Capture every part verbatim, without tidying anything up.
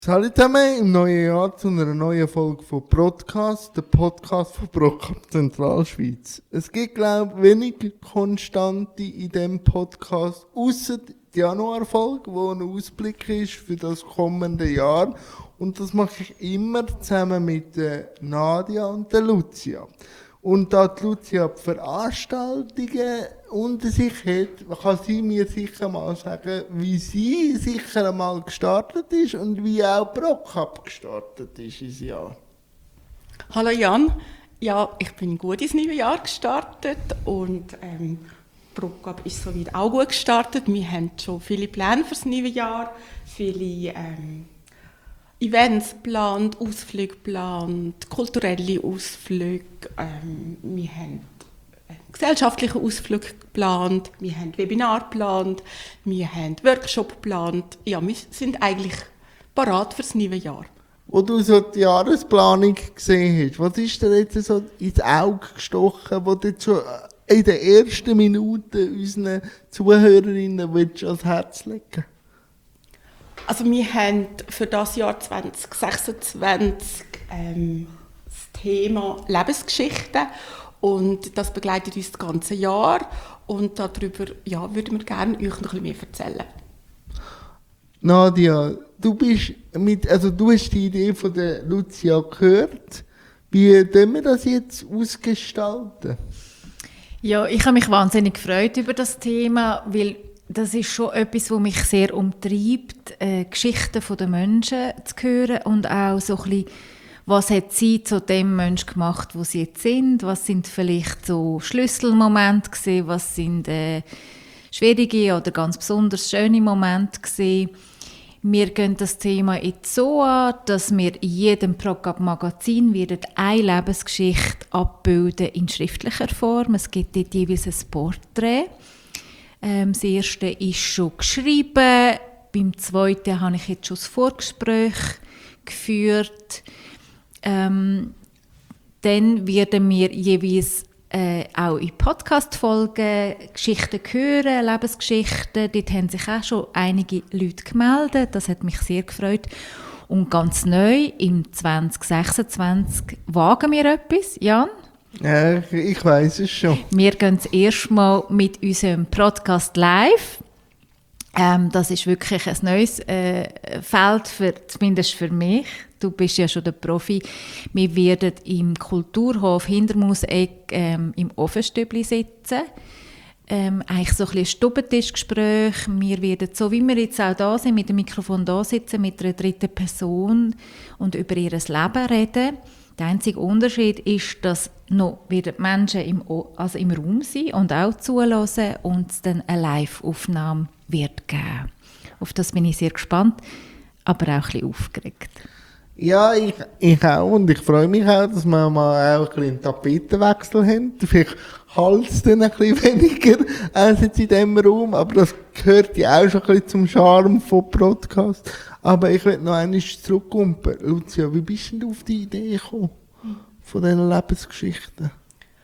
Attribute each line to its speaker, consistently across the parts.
Speaker 1: Hallo zusammen im neuen Jahr zu einer neuen Folge von Podcast, der Podcast von ProCup Zentralschweiz. Es gibt, glaube ich, wenig Konstante in diesem Podcast, ausser die Januarfolge, wo ein Ausblick ist für das kommende Jahr. Und das mache ich immer zusammen mit der Nadia und der Lucia. Und da die Lucia die Veranstaltungen unter sich hat, kann sie mir sicher mal sagen, wie sie sicher einmal gestartet ist und wie auch ProCup gestartet ist ins Jahr.
Speaker 2: Hallo Jan, ja, ich bin gut ins neue Jahr gestartet und ähm, ProCup ist soweit auch gut gestartet. Wir haben schon viele Pläne für das neue Jahr, viele ähm, Events geplant, Ausflüge geplant, kulturelle Ausflüge. Ähm, wir haben einen gesellschaftlichen Ausflug geplant, wir haben Webinar geplant, wir haben Workshop geplant. Ja, wir sind eigentlich parat für das neue Jahr.
Speaker 1: Wo du so die Jahresplanung gesehen hast, was ist dir jetzt so ins Auge gestochen, wo du jetzt schon in den ersten Minuten unseren Zuhörerinnen ans Herz legen willst?
Speaker 2: Also wir haben für das Jahr zwanzig sechsundzwanzig ähm, das Thema Lebensgeschichte und das begleitet uns das ganze Jahr und darüber ja, würden wir gerne euch noch ein bisschen mehr erzählen.
Speaker 1: Nadia, du bist mit, also du hast die Idee von der Lucia gehört. Wie können wir das jetzt ausgestalten?
Speaker 3: Ja, ich habe mich wahnsinnig gefreut über das Thema, weil das ist schon etwas, was mich sehr umtreibt, äh, Geschichten der Menschen zu hören und auch so ein bisschen, was hat sie zu dem Menschen gemacht, wo sie jetzt sind, was sind vielleicht so Schlüsselmomente gewesen, was sind äh, schwierige oder ganz besonders schöne Momente gewesen. Wir gehen das Thema jetzt so an, dass wir in jedem ProCup-Magazin eine Lebensgeschichte abbilden in schriftlicher Form. Es gibt dort jeweils ein Porträt. Ähm, das erste ist schon geschrieben, beim zweiten habe ich jetzt schon das Vorgespräch geführt. Ähm, dann werden wir jeweils äh, auch in Podcast-Folgen Geschichten hören, Lebensgeschichten. Dort haben sich auch schon einige Leute gemeldet, das hat mich sehr gefreut. Und ganz neu, im zwanzig sechsundzwanzig, wagen wir etwas, Jan?
Speaker 1: Ja, ich weiss es schon.
Speaker 3: Wir gehen das erste Mal mit unserem Podcast live. Ähm, das ist wirklich ein neues äh, Feld, für, zumindest für mich. Du bist ja schon der Profi. Wir werden im Kulturhof Hintermauseck ähm, im Ofenstübli sitzen. Ähm, eigentlich so ein bisschen Stubentischgespräch. Wir werden, so wie wir jetzt auch da sind, mit dem Mikrofon da sitzen, mit einer dritten Person und über ihr Leben reden. Der einzige Unterschied ist, dass noch wieder die Menschen im, also im Raum sind und auch zuhören und es dann eine Live-Aufnahme wird geben. Auf das bin ich sehr gespannt, aber auch ein bisschen aufgeregt.
Speaker 1: Ja, ich, ich auch und ich freue mich auch, dass wir mal auch ein bisschen einen Tapetenwechsel haben. Vielleicht halt es dann ein bisschen weniger als jetzt in diesem Raum, aber das gehört ja auch schon ein bisschen zum Charme vom Podcast. Aber ich will noch einmal zurückkommen. Lucia, wie bist denn du auf die Idee gekommen von diesen Lebensgeschichten?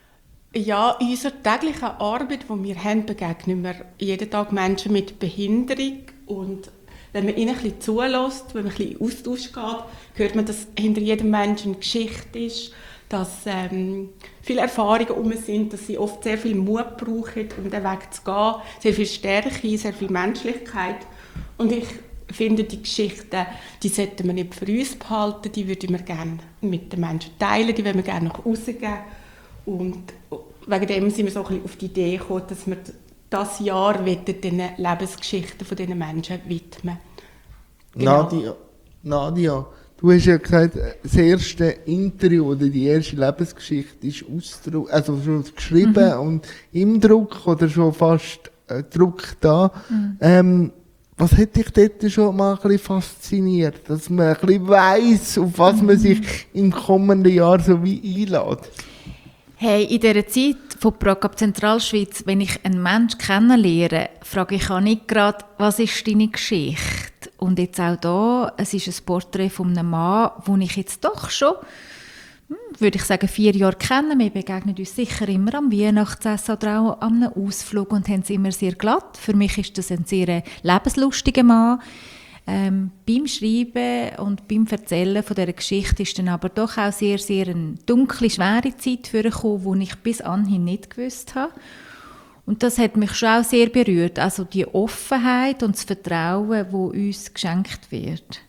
Speaker 2: Ja, in unserer täglichen Arbeit, die wir haben, begegnen wir jeden Tag Menschen mit Behinderung und wenn man ihnen ein bisschen zulässt, wenn man ein bisschen in Austausch geht, hört man, dass hinter jedem Menschen eine Geschichte ist, dass ähm, viele Erfahrungen herum sind, dass sie oft sehr viel Mut brauchen, um den Weg zu gehen, sehr viel Stärke, sehr viel Menschlichkeit. Und ich finde, die Geschichten, die sollten wir nicht für uns behalten, die würden wir gerne mit den Menschen teilen, die wollen wir gerne nach außen geben. Und wegen dem sind wir so ein bisschen auf die Idee gekommen, dass wir das Jahr den Lebensgeschichten von diesen Menschen widmen. Genau.
Speaker 1: Nadia, Nadia, du hast ja gesagt, das erste Interview oder die erste Lebensgeschichte ist Ausdruck, also schon geschrieben mhm. und im Druck oder schon fast äh, Druck da. Mhm. Ähm, was hat dich dort schon mal ein bisschen fasziniert, dass man ein bisschen weiss, auf was man sich im kommenden Jahr so wie einlädt?
Speaker 3: Hey, in dieser Zeit von ProCup Zentralschweiz, wenn ich einen Menschen kennenlerne, frage ich auch nicht gerade, was ist deine Geschichte? Und jetzt auch da, es ist ein Porträt von einem Mann, den ich jetzt doch schon, würde ich sagen, vier Jahre kenne. Wir begegnen uns sicher immer am Weihnachtsessen oder auch an einem Ausflug und haben es immer sehr glatt. Für mich ist das ein sehr lebenslustiger Mann. Ähm, beim Schreiben und beim Erzählen von dieser Geschichte ist dann aber doch auch sehr, sehr eine dunkle, schwere Zeit vorgekommen, die ich bis anhin nicht gewusst habe. Und das hat mich schon auch sehr berührt, also die Offenheit und das Vertrauen, das uns geschenkt wird.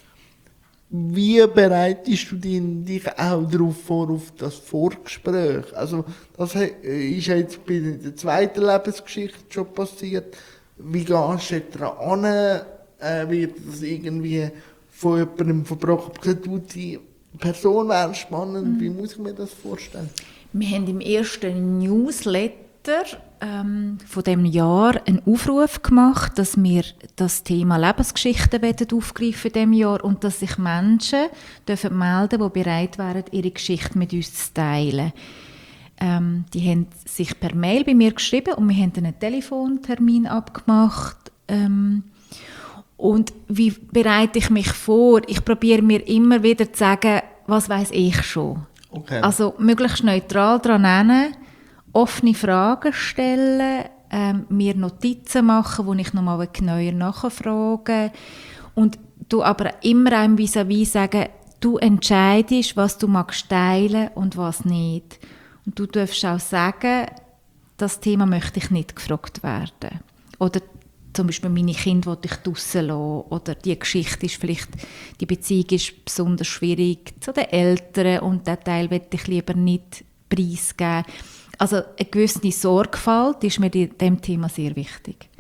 Speaker 1: Wie bereitest du dich auch darauf vor, auf das Vorgespräch? Also das ist jetzt bei der zweiten Lebensgeschichte schon passiert. Wie gehst du daran an? Äh, wird das irgendwie von jemandem verbrochen? Du, die Person wäre spannend. Mhm. Wie muss ich mir das vorstellen?
Speaker 3: Wir haben im ersten Newsletter ähm, von diesem Jahr einen Aufruf gemacht, dass wir das Thema Lebensgeschichten aufgreifen in diesem Jahr und dass sich Menschen dürfen melden, die bereit wären, ihre Geschichte mit uns zu teilen. Ähm, die haben sich per Mail bei mir geschrieben und wir haben einen Telefontermin abgemacht. Ähm, und wie bereite ich mich vor? Ich probiere mir immer wieder zu sagen, was weiss ich schon.
Speaker 1: Okay.
Speaker 3: Also möglichst neutral daran nennen, offene Fragen stellen, ähm, mir Notizen machen, wo ich nochmal genauer nachfrage und du aber immer einem vis-à-vis sagen, du entscheidest, was du magst teilen und was nicht. Und du darfst auch sagen, das Thema möchte ich nicht gefragt werden. Oder zum Beispiel meine Kinder will ich draussen lassen. Oder die Geschichte ist vielleicht, die Beziehung ist besonders schwierig zu den Eltern und diesen Teil will ich lieber nicht preisgeben. Also eine gewisse Sorgfalt ist mir in diesem Thema sehr wichtig.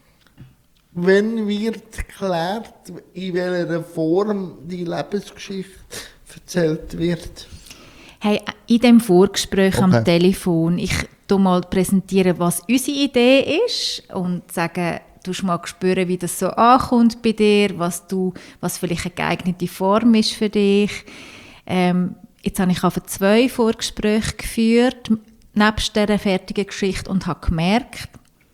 Speaker 1: Wenn wird geklärt, in welcher Form die Lebensgeschichte erzählt wird?
Speaker 3: Hey, in diesem Vorgespräch
Speaker 1: okay.
Speaker 3: am Telefon, ich tu mal präsentieren, was unsere Idee ist und sagen, du mal spüren, wie das so ankommt bei dir, was, du, was vielleicht eine geeignete Form ist für dich. Ähm, jetzt habe ich einfach zwei Vorgespräche geführt, nebst dieser fertigen Geschichte und habe gemerkt,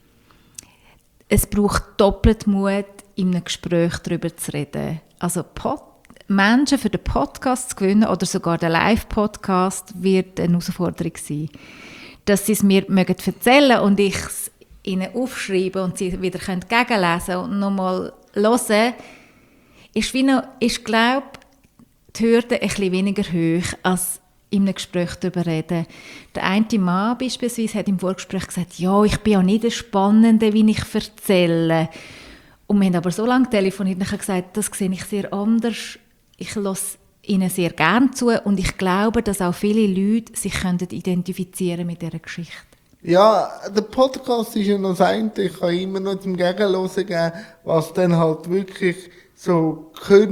Speaker 3: es braucht doppelt Mut, in einem Gespräch darüber zu reden. Also Pod- Menschen für den Podcast zu gewinnen oder sogar den Live-Podcast wird eine Herausforderung sein. Dass sie es mir erzählen mögen und ich es ihnen aufschreibe und sie wieder gegenlesen können und nochmal hören, ist, wie noch, ist glaube ich, die Hürde ein bisschen weniger hoch, als in einem Gespräch darüber reden. Der eine Mann beispielsweise hat im Vorgespräch gesagt, ja, ich bin ja nicht der Spannende, wie ich erzähle. Und wir haben aber so lange telefoniert und ich habe gesagt, das sehe ich sehr anders. Ich höre ihnen sehr gerne zu und ich glaube, dass auch viele Leute sich identifizieren mit dieser Geschichte.
Speaker 1: Ja, der Podcast ist ja noch das eine, ich kann immer noch zum Gegenhören geben, was dann halt wirklich so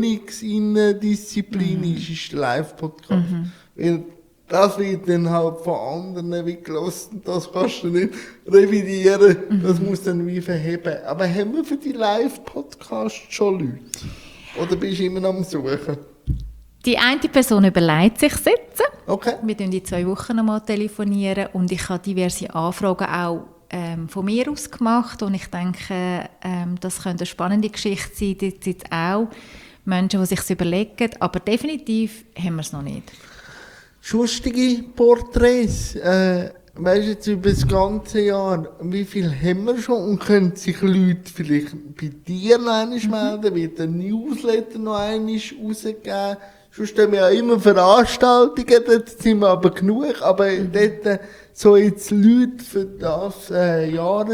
Speaker 1: Königsinnen-Disziplin mhm. ist, ist der Live-Podcast. Mhm. Weil das wird dann halt von anderen wie gelassen, das kannst du nicht revidieren, mhm. das muss dann wie verheben. Aber haben wir für die Live-Podcasts schon Leute? Oder bist du immer noch am Suchen?
Speaker 3: Die eine Person überlegt sich sitzen.
Speaker 1: Okay.
Speaker 3: Wir telefonieren in zwei Wochen noch mal telefonieren und ich habe diverse Anfragen auch ähm, von mir aus gemacht und ich denke, ähm, das könnte eine spannende Geschichte sein. Dort sind auch Menschen, die sich es überlegen, aber definitiv haben wir es noch nicht.
Speaker 1: Schustige Porträts, äh, weißt du jetzt über das ganze Jahr, wie viel haben wir schon und können sich Leute vielleicht bei dir noch einmal melden, wird ein Newsletter noch einmal rausgegeben? Sonst haben wir ja immer Veranstaltungen, dort sind wir aber genug, aber mhm. dort so jetzt Leute für das äh,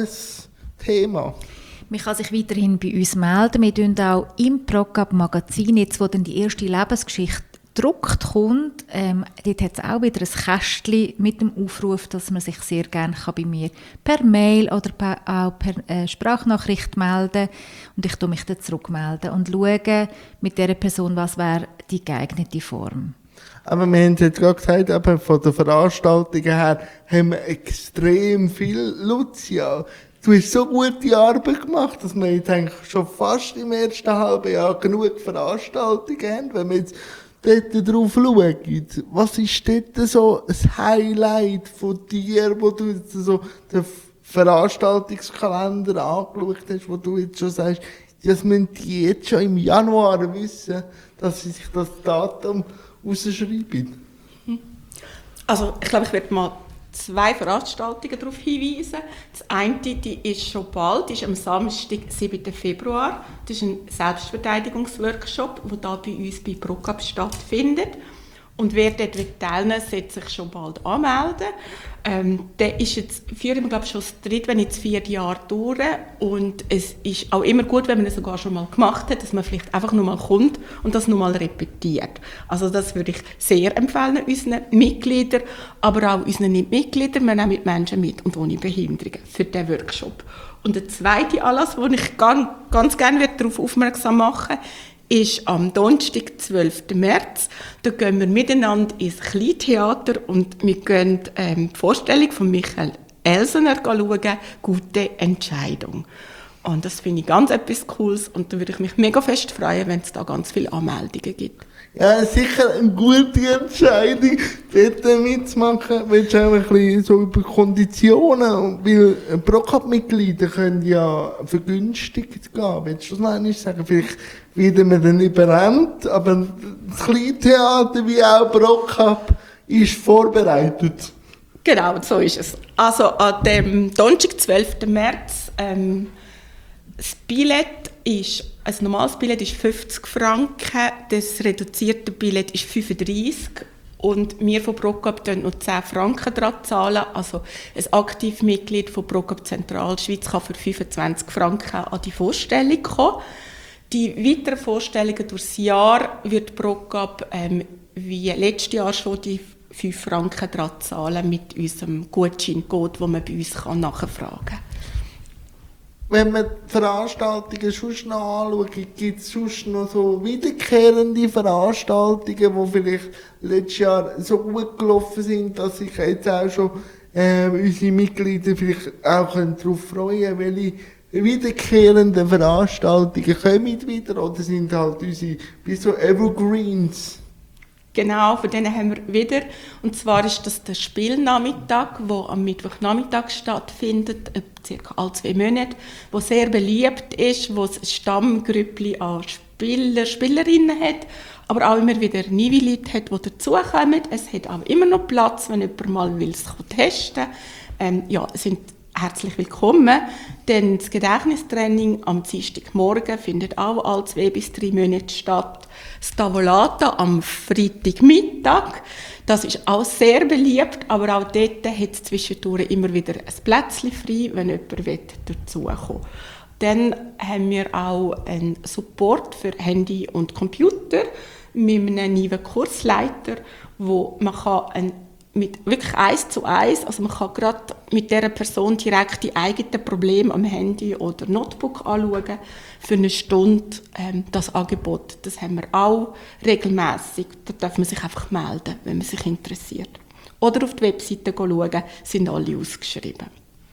Speaker 1: Jahresthema.
Speaker 3: Man kann sich weiterhin bei uns melden. Wir tun auch im ProCap-Magazin, jetzt wo dann die erste Lebensgeschichte gedruckt kommt, ähm, dort hat es auch wieder ein Kästchen mit dem Aufruf, dass man sich sehr gerne bei mir per Mail oder per, auch per äh, Sprachnachricht melden und ich tue mich dann zurückmelden und schaue mit dieser Person, was wäre die geeignete Form.
Speaker 1: Aber wir haben es jetzt gerade gesagt, aber von der Veranstaltung her haben wir extrem viel, Lucia. Du hast so gute Arbeit gemacht, dass wir jetzt eigentlich schon fast im ersten halben Jahr genug Veranstaltungen haben, wenn wir jetzt dort drauf schauen. Was ist dort so ein Highlight von dir, wo du jetzt so den Veranstaltungskalender angeschaut hast, wo du jetzt schon sagst, das müssen die jetzt schon im Januar wissen, dass sie sich das Datum rausschreiben?
Speaker 2: Also ich glaube, ich werde mal zwei Veranstaltungen darauf hinweisen. Das eine, die ist schon bald, ist am Samstag, siebten Februar. Das ist ein Selbstverteidigungsworkshop, der hier bei uns bei Procap stattfindet. Und wer dort teilnehmen will, sollte sich schon bald anmelden. Ähm, der ist jetzt, führen wir glaube ich schon das dritte, wenn nicht das vierte Jahr durch. Und es ist auch immer gut, wenn man es sogar schon mal gemacht hat, dass man vielleicht einfach nur mal kommt und das nur mal repetiert. Also das würde ich sehr empfehlen, unseren Mitgliedern, aber auch unseren Nicht-Mitgliedern. Wir nehmen Menschen mit und ohne Behinderungen für diesen Workshop. Und der zweite Anlass, wo ich ganz, ganz gerne darauf aufmerksam machen will, ist am Donnerstag, zwölften März. Da gehen wir miteinander ins Kleintheater und wir gehen ähm, die Vorstellung von Michael Elsener schauen, «Gute Entscheidung». Und das finde ich ganz etwas Cooles und da würde ich mich mega fest freuen, wenn es da ganz viele Anmeldungen gibt.
Speaker 1: Ja, sicher eine gute Entscheidung, dort mitzumachen. Willst du auch ein bisschen so über Konditionen, weil Procap-Mitglieder können ja vergünstigt gehen. Willst du das noch einmal sagen? Vielleicht werden wir dann überrannt, aber das Kleintheater wie auch Procap ist vorbereitet.
Speaker 2: Genau, so ist es. Also an dem Donnerstag, zwölften März, ähm, das Billett ist, ein normales Billett ist fünfzig Franken, das reduzierte Billett ist fünfunddreissig und wir von Procap zahlen noch zehn Franken dran zahlen. Also ein Aktivmitglied von Procap Zentralschweiz kann für fünfundzwanzig Franken an die Vorstellung kommen. Die weiteren Vorstellungen durchs Jahr wird Procap ähm, wie letztes Jahr schon die fünf Franken dran zahlen mit unserem Gutscheincode, den man bei uns nachfragen kann.
Speaker 1: Wenn man die Veranstaltungen sonst noch anschaut, gibt es sonst noch so wiederkehrende Veranstaltungen, die vielleicht letztes Jahr so gut gelaufen sind, dass sich jetzt auch schon äh, unsere Mitglieder vielleicht auch darauf freuen können, welche wiederkehrenden Veranstaltungen kommen wieder oder sind halt unsere wie so Evergreens?
Speaker 2: Genau, von denen haben wir wieder. Und zwar ist das der Spielnachmittag, der am Mittwochnachmittag stattfindet, circa alle zwei Monate, der sehr beliebt ist, wo es ein Stammgrüppli an Spieler, Spielerinnen hat, aber auch immer wieder neue Leute hat, die dazukommen. Es hat auch immer noch Platz, wenn jemand mal will es testen will. Ähm, ja, es sind herzlich willkommen, denn das Gedächtnistraining am Dienstagmorgen findet auch alle zwei bis drei Monate statt. Das Tavolata am Freitagmittag, das ist auch sehr beliebt, aber auch dort hat es zwischendurch immer wieder ein Plätzchen frei, wenn jemand will, dazukommen will. Dann haben wir auch einen Support für Handy und Computer mit einem neuen Kursleiter, wo man kann einen mit wirklich eins zu eins, also man kann gerade mit dieser Person direkt die eigenen Probleme am Handy oder Notebook anschauen für eine Stunde. Ähm, das Angebot, das haben wir auch regelmäßig. Da darf man sich einfach melden, wenn man sich interessiert. Oder auf die Webseite schauen, sind alle ausgeschrieben.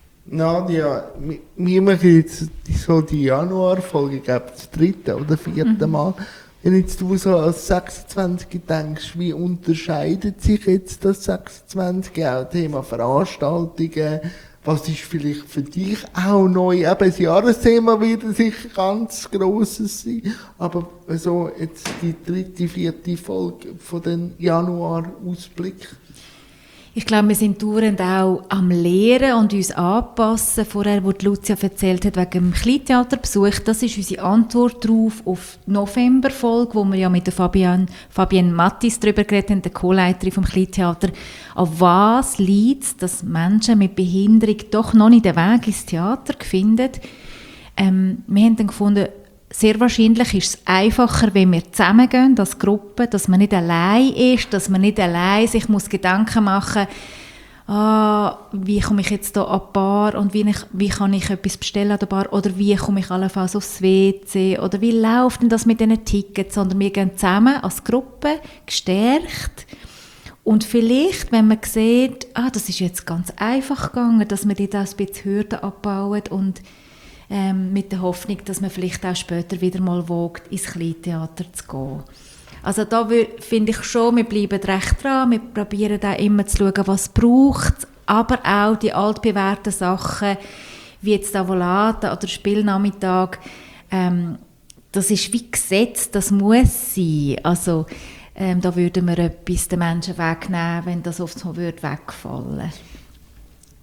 Speaker 1: Nadia, wir machen jetzt so die Januarfolge, ich glaube das dritte oder vierte Mal. Wenn jetzt du so als sechsundzwanzig denkst, wie unterscheidet sich jetzt das sechsundzwanzig auch Thema Veranstaltungen? Was ist vielleicht für dich auch neu? Eben das Jahresthema wird sicher ganz grosses sein, aber so jetzt die dritte, vierte Folge von den Januar-Ausblick.
Speaker 3: Ich glaube, wir sind dauernd auch am Lehren und uns anpassen. Vorher, wo die Lucia erzählt hat, wegen dem Kleintheaterbesuch, das ist unsere Antwort darauf auf die Novemberfolge, wo wir ja mit der Fabienne, Fabienne Mattis darüber geredet haben, der Co-Leiterin vom Kleintheater. An was liegt es, dass Menschen mit Behinderung doch noch nicht den Weg ins Theater finden? Ähm, wir haben dann gefunden, sehr wahrscheinlich ist es einfacher, wenn wir zusammengehen als Gruppe, dass man nicht allein ist, dass man nicht allein sich muss Gedanken machen muss, ah, wie komme ich jetzt hier an die Bar und wie, ich, wie kann ich etwas bestellen an der Bar oder wie komme ich allenfalls aufs W C oder wie läuft denn das mit diesen Tickets, sondern wir gehen zusammen als Gruppe, gestärkt. Und vielleicht, wenn man sieht, ah, das ist jetzt ganz einfach gegangen, dass man da ein bisschen Hürden abbauen und Ähm, mit der Hoffnung, dass man vielleicht auch später wieder mal wagt, ins Kleintheater zu gehen. Also da finde ich schon, wir bleiben recht dran, wir probieren da immer zu schauen, was es braucht, aber auch die altbewährten Sachen, wie jetzt Tavolata oder Spielnachmittag, ähm, das ist wie Gesetz, das muss sein. Also ähm, da würden wir etwas den Menschen wegnehmen, wenn das oft so wegfallen würde.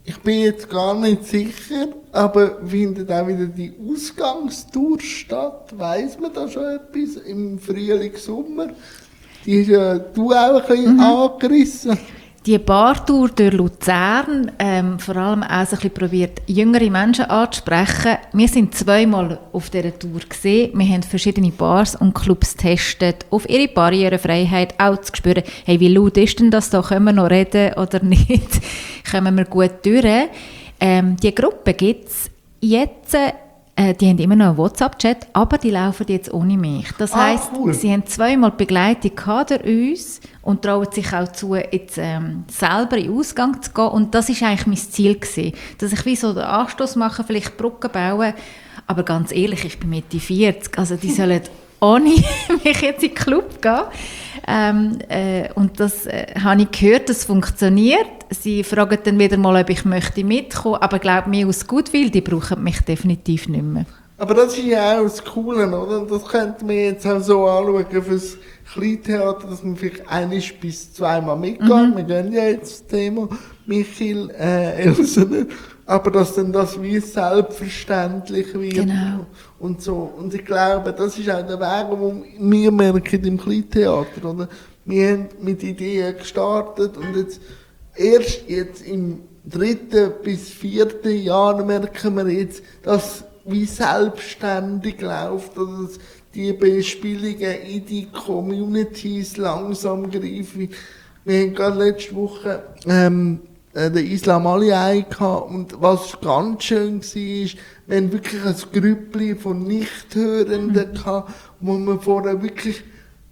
Speaker 1: Ich bin jetzt gar nicht sicher, aber findet auch wieder die Ausgangstour statt? Weiss man da schon etwas im Frühling, Sommer? Die ist ja du auch ein bisschen mhm. angerissen.
Speaker 3: Die Bartour durch Luzern, ähm, vor allem auch so ein bisschen probiert, jüngere Menschen anzusprechen. Wir sind zweimal auf dieser Tour gesehen. Wir haben verschiedene Bars und Clubs getestet, auf ihre Barrierefreiheit auch zu spüren. Hey, wie laut ist denn das da? Können wir noch reden oder nicht? Kommen wir gut durch? Ähm, die Gruppe gibt es jetzt. Äh, die haben immer noch einen WhatsApp-Chat, aber die laufen jetzt ohne mich. Das heisst, ah, cool. Sie haben zweimal Begleitung durch uns und trauen sich auch zu, jetzt ähm, selber in den Ausgang zu gehen. Und das war eigentlich mein Ziel gewesen, dass ich wie so den Anstoß mache, vielleicht Brücken bauen. Aber ganz ehrlich, ich bin Mitte vierzig, also die sollen ohne mich jetzt in den Club gehen. Ähm, äh, und das äh, habe ich gehört, das funktioniert. Sie fragen dann wieder mal, ob ich möchte mitkommen, aber ich glaube, mir aus Gutwill, die brauchen mich definitiv nicht mehr.
Speaker 1: Aber das ist ja auch das Coole, oder? Das könnte man jetzt auch so anschauen für das Kleintheater, dass man vielleicht einmal bis zweimal mitgeht. Mhm. Wir gehen ja jetzt das Thema Michael äh, Elsener. Aber dass dann das wie selbstverständlich wird.
Speaker 3: Genau.
Speaker 1: Und so. Und ich glaube, das ist auch der Weg, den wir merken im Kleintheater, oder? Wir haben mit Ideen gestartet und jetzt, erst jetzt im dritten bis vierten Jahr merken wir jetzt, dass wie selbstständig läuft, oder dass die Bespielungen in die Communities langsam greifen. Wir haben gerade letzte Woche ähm, den Islam Ali gehabt, und was ganz schön war, ist, wir hatten wirklich ein Grüppli von Nichthörenden gehabt, wo wir vorher wirklich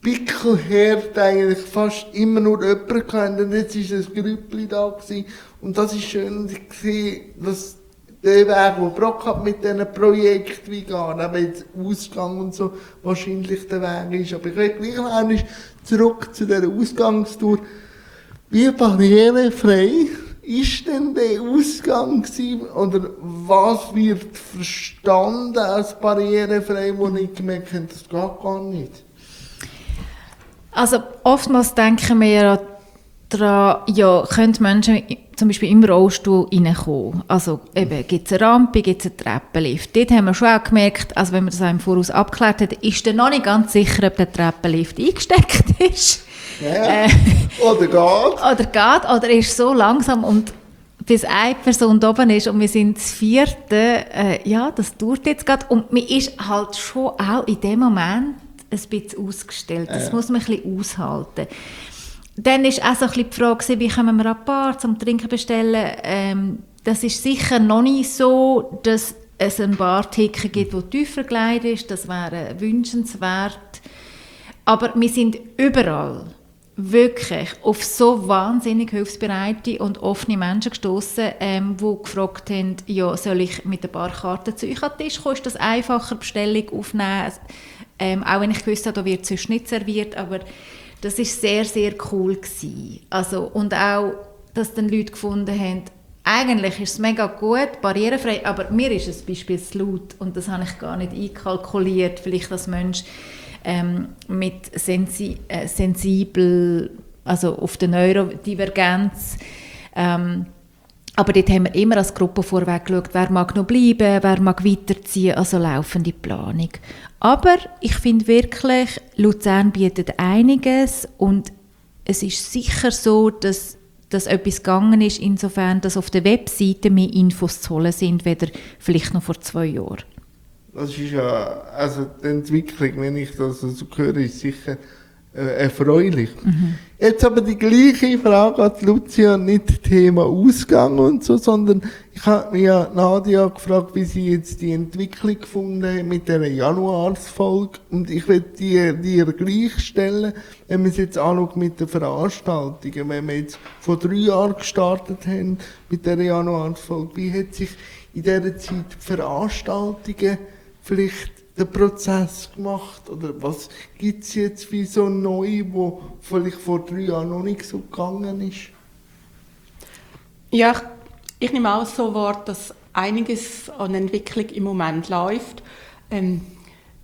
Speaker 1: pickelhart eigentlich fast immer nur jemanden hatten, und jetzt war ein Grüppli da gewesen. Und das ist schön zu sehen, dass der Weg, den Brock hat mit diesen Projekten wie gehen, aber jetzt Ausgang und so, wahrscheinlich der Weg ist. Aber ich will gleich noch einmal zurück zu dieser Ausgangstour. Wie barrierefrei ist denn der Ausgang gewesen, oder was wird verstanden als barrierefrei, wo ich gemerkt habe, das geht gar nicht?
Speaker 3: Also oftmals denken wir ja daran, ja, können Menschen zum Beispiel im Rollstuhl reinkommen. Also eben, gibt es eine Rampe, gibt es einen Treppenlift. Dort haben wir schon auch gemerkt, also wenn man das im Voraus abgeklärt hat, ist dann noch nicht ganz sicher, ob der Treppenlift eingesteckt ist.
Speaker 1: Ja, äh, oder geht.
Speaker 3: Oder geht, oder ist so langsam, und bis eine Person da oben ist und wir sind das vierte, äh, ja, das dauert jetzt gerade. Und man ist halt schon auch in dem Moment ein bisschen ausgestellt. Das äh. muss man ein bisschen aushalten. Dann war auch so ein bisschen die Frage, wie können wir ein Bar zum Trinken bestellen. Ähm, das ist sicher noch nicht so, dass es ein Barticket gibt, der tiefer gelegt ist. Das wäre wünschenswert. Aber wir sind überall wirklich auf so wahnsinnig hilfsbereite und offene Menschen gestossen, ähm, die gefragt haben, ja, soll ich mit der Barkarte zu euch an den Tisch kommen? Ist das einfacher, Bestellung aufnehmen? Ähm, auch wenn ich gewusst habe, da wird sonst nicht serviert, aber das war sehr, sehr cool gewesen. Also, und auch, dass dann Leute gefunden haben, eigentlich ist es mega gut, barrierefrei, aber mir ist es beispielsweise laut und das habe ich gar nicht einkalkuliert, vielleicht als Mensch ähm, mit sensi äh, sensibel, also auf der Neurodivergenz. Ähm, aber dort haben wir immer als Gruppe vorweg geschaut, wer mag noch bleiben, wer mag weiterziehen, also laufende Planung. Aber ich finde wirklich, Luzern bietet einiges und es ist sicher so, dass, dass etwas gegangen ist, insofern, dass auf der Webseite mehr Infos zu holen sind, weder vielleicht noch vor zwei Jahren.
Speaker 1: Das ist ja, also die Entwicklung, wenn ich das so höre, ist sicher äh, erfreulich. Mhm. Jetzt aber die gleiche Frage an Lucia, nicht Thema Ausgang und so, sondern ich habe mich ja Nadia gefragt, wie sie jetzt die Entwicklung gefunden hat mit dieser Januarsfolge, und ich will dir, dir gleich stellen, wenn man es jetzt anschaut mit den Veranstaltungen, wenn wir jetzt vor drei Jahren gestartet haben mit dieser Januarsfolge, wie hat sich in dieser Zeit die Veranstaltungen vielleicht den Prozess gemacht, oder was gibt es jetzt wie so neu, wo vielleicht vor drei Jahren noch nicht so gegangen ist?
Speaker 2: Ja, ich, ich nehme auch so wahr, dass einiges an Entwicklung im Moment läuft. Ähm,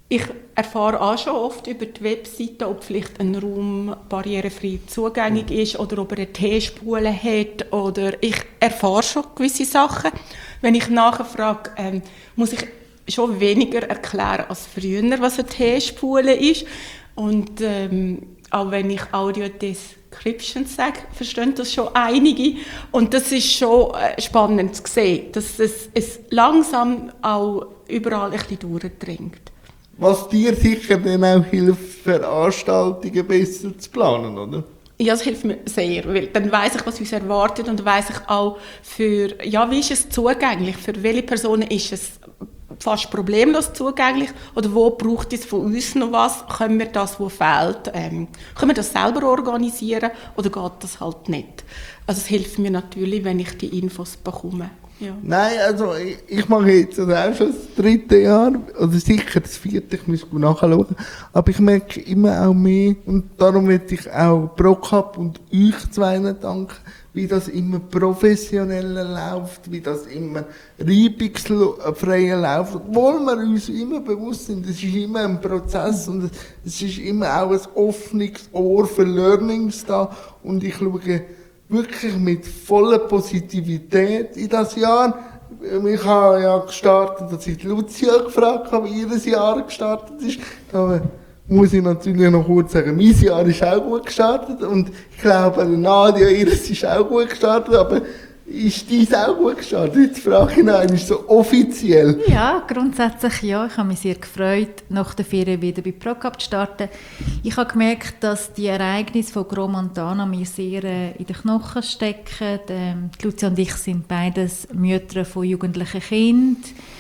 Speaker 2: Ich erfahre auch schon oft über die Webseite, ob vielleicht ein Raum barrierefrei zugänglich ist oder ob er eine T-Spule hat. Oder ich erfahre schon gewisse Sachen. Wenn ich nachfrage, ähm, muss ich schon weniger erklären als früher, was eine T-Spule ist. Und ähm, auch wenn ich Audio-Description sage, verstehen das schon einige. Und das ist schon äh, spannend zu sehen, dass es, es langsam auch überall ein bisschen durchdringt.
Speaker 1: Was dir sicher dann auch hilft, Veranstaltungen besser zu planen, oder?
Speaker 2: Ja, das hilft mir sehr, weil dann weiss ich, was uns erwartet und weiss ich auch für, ja, wie ist es zugänglich, für welche Personen ist es fast problemlos zugänglich oder wo braucht es von uns noch was, können wir das, was fehlt, ähm, können wir das selber organisieren oder geht das halt nicht? Also es hilft mir natürlich, wenn ich die Infos bekomme. Ja.
Speaker 1: Nein, also ich, ich mache jetzt also auch schon das dritte Jahr, oder sicher das vierte, ich muss nachschauen, aber ich merke immer auch mehr und darum möchte ich auch ProCup und euch zwei danken, wie das immer professioneller läuft, wie das immer reibungsfreier läuft, obwohl wir uns immer bewusst sind, es ist immer ein Prozess und es ist immer auch ein offenes Ohr für Learnings da und ich schaue wirklich mit voller Positivität in das Jahr. Ich habe ja gestartet, dass ich Lucia gefragt habe, wie ihr Jahr gestartet ist. Da muss ich natürlich noch kurz sagen, mein Jahr ist auch gut gestartet und ich glaube, Nadia, ihres ist auch gut gestartet, aber ist dies auch gut gestartet? Jetzt frage ich noch einmal so offiziell.
Speaker 3: Ja, grundsätzlich ja. Ich habe mich sehr gefreut, nach der Ferien wieder bei ProCup zu starten. Ich habe gemerkt, dass die Ereignisse von Gromontana mir sehr äh, in den Knochen stecken. Ähm, Lucia und ich sind beides Mütter von jugendlichen Kindern.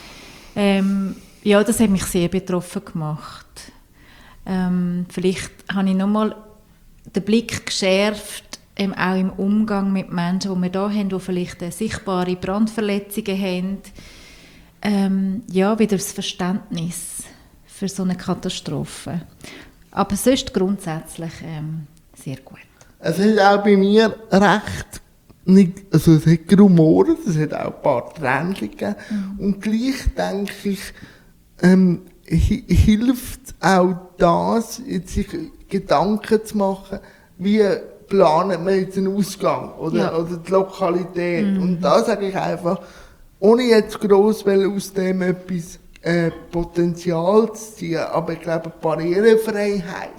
Speaker 3: Ähm, ja, das hat mich sehr betroffen gemacht. Ähm, vielleicht habe ich nochmal den Blick geschärft, Ähm, auch im Umgang mit Menschen, die wir hier haben, die vielleicht äh, sichtbare Brandverletzungen haben. Ähm, ja, wieder das Verständnis für so eine Katastrophe. Aber sonst grundsätzlich ähm, sehr gut.
Speaker 1: Es hat auch bei mir recht, nicht, also es hat gerumoret, es hat auch ein paar Tränen gegeben. Mhm. Und gleich denke ich, ähm, hi- hilft auch das, jetzt sich Gedanken zu machen, wie planen wir jetzt den Ausgang oder,
Speaker 3: Ja.
Speaker 1: oder die Lokalität.
Speaker 3: Mhm.
Speaker 1: Und da sage ich einfach, ohne jetzt gross aus dem etwas äh, Potenzial zu ziehen, aber ich glaube, Barrierefreiheit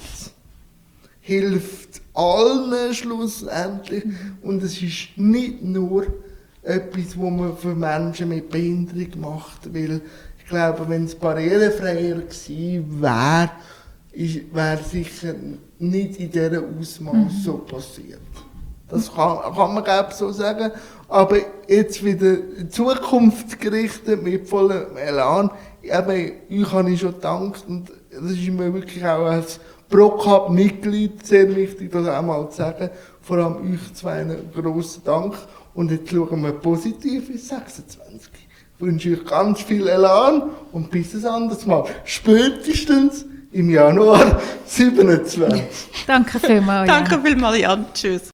Speaker 1: hilft allen schlussendlich. Mhm. Und es ist nicht nur etwas, was man für Menschen mit Behinderung macht, weil ich glaube, wenn es barrierefreier gewesen wäre, wäre sicher nicht in diesem Ausmaß mhm. so passiert. Das kann, kann man glaube ich so sagen. Aber jetzt wieder zukunftsgerichtet mit vollem Elan. Eben, euch habe ich schon gedankt und das ist mir wirklich auch als ProCup-Mitglied sehr wichtig, das auch mal zu sagen. Vor allem euch zwei einen grossen Dank. Und jetzt schauen wir positiv ins sechsundzwanzig. Ich wünsche euch ganz viel Elan und bis ein anderes Mal. Spätestens im Januar siebenundzwanzig.
Speaker 3: Danke vielmals, Jan.
Speaker 2: Danke vielmals, Jan. Tschüss.